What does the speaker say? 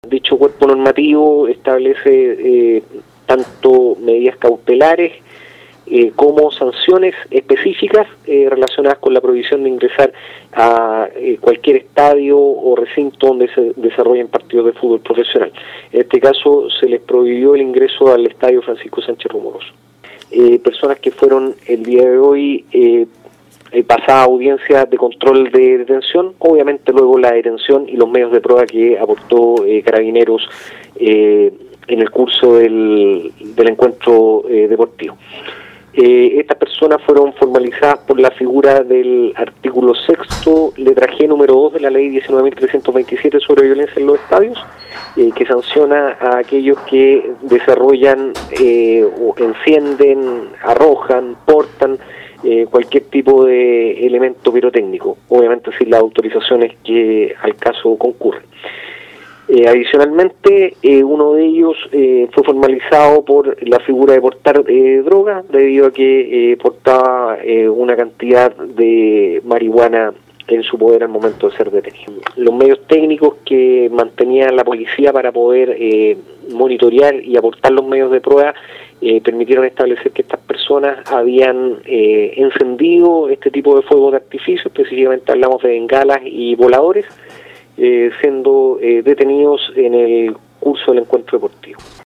Dicho cuerpo normativo establece tanto medidas cautelares como sanciones específicas relacionadas con la prohibición de ingresar a cualquier estadio o recinto donde se desarrollen partidos de fútbol profesional. En este caso se les prohibió el ingreso al estadio Francisco Sánchez Rumoroso. Personas que fueron el día de hoy pasada audiencia de control de detención, obviamente luego la detención y los medios de prueba que aportó Carabineros en el curso del encuentro deportivo. Estas personas fueron formalizadas por la figura del artículo 6º, letra G, número 2 de la ley 19.327 sobre violencia en los estadios, que sanciona a aquellos que desarrollan o encienden, arrojan, portan cualquier tipo de elemento pirotécnico, obviamente sin las autorizaciones que al caso concurren. Adicionalmente, uno de ellos fue formalizado por la figura de portar droga, debido a que portaba una cantidad de marihuana en su poder al momento de ser detenido. Los medios técnicos que mantenía la policía para poder monitorear y aportar los medios de prueba permitieron establecer que estas personas habían encendido este tipo de fuegos de artificio, específicamente hablamos de bengalas y voladores, siendo detenidos en el curso del encuentro deportivo.